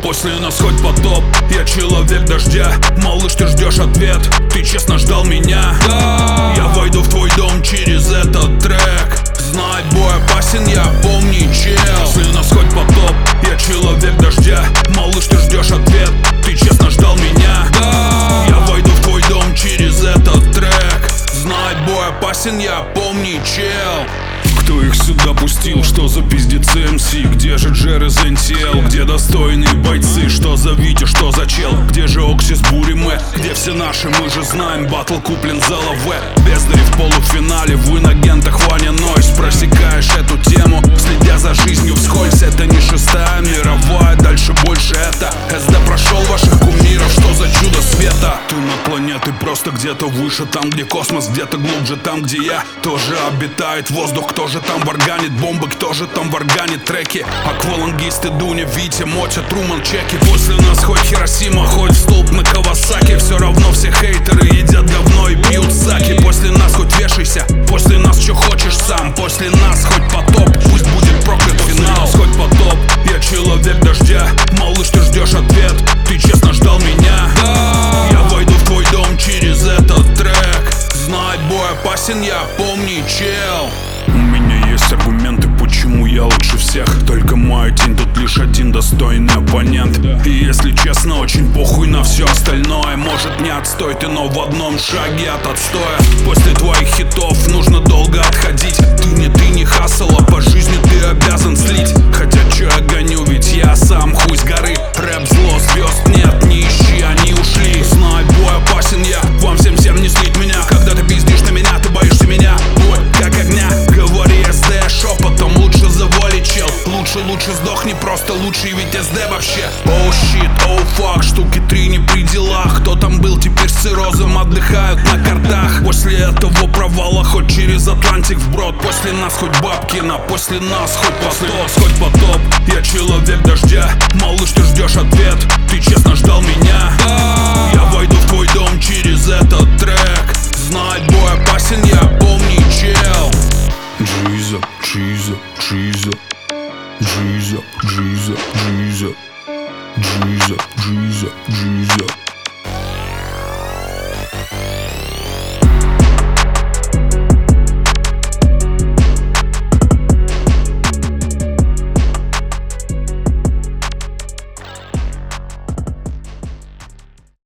После нас хоть потоп, я человек дождя. Малыш, ты ждешь ответ, ты честно ждал меня. Я войду в твой дом через этот трек. Знать бой опасен, я помни, чел. Если нас хоть потоп, я человек дождя. Малыш, ты ждешь ответ, ты честно ждал меня. Я войду в твой дом через этот трек. Знать бой опасен, я помни, чел. Кто их сюда пустил? Что за пиздец МС? Где же Джер из НТЛ? Где достойные бойцы? Что за Витя, что за чел? Где же Оксис, Буриме? Где все наши? Мы же знаем, батл куплен за лаве. Бездари в полуфинале, в инагентах Ваня Нойс. Просекаешь эту тему, следя за жизнью вскользь. Это не 6-я мировая, дальше больше это СД прошел ваших кумиров, что за чудо света? Ты на планеты просто где-то выше, там где космос, где-то глубже, там где я тоже обитает воздух. Кто же там варганит бомбы, кто же там варганит треки? Аквалангисты, Дуня, Витя, Мотя, Труман, чеки. После нас хоть Хиросима, хоть столб на Кавасаки. Все равно все хейтеры едят говно и пьют саки. После нас хоть вешайся, после нас что хочешь сам. После нас хоть потоп, пусть будет проклят финал. Хоть потоп, я человек дождя. Малыш, ты ждешь ответ, ты честно ждал меня. Я войду в твой дом через этот трек. Знать бой опасен, я помни, чел. У меня есть аргументы, почему я лучше всех. Только моя тень, тут лишь один достойный оппонент. И если честно, очень похуй на все остальное. Может не отстой ты, но в одном шаге от отстоя. После твоих хитов нужно долго отходить. Ты не хасл, а по жизни ты обязан слить. Хотя чё я гоню, ведь я сам хуй с горы. Рэп зло, звезд нет, не ищи, они ушли. Знай, бой опасен я, вам всем не слить меня. Когда ты пиздишь на меня, ты боишься меня. Бой как огня, говори СД шепотом, лучше завали, чел. Лучше сдохни, просто лучше, ведь СД вообще. Оу щит, оу фак, штуки 3 не при делах. Кто там был, теперь с циррозом отдыхают на картах. После этого провала хоть через Атлантик вброд. После нас хоть Бабкина, после нас хоть потоп. Я человек дождя, малыш, ты ждешь ответ, ты честно ждал меня.